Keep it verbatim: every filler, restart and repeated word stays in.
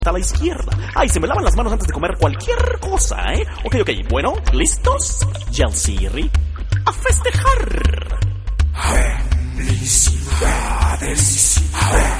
a la izquierda. Ay, se me lavan las manos antes de comer cualquier cosa, ¿eh? Ok, ok, bueno, ¿listos? Yalsiri, a festejar. Felicidades.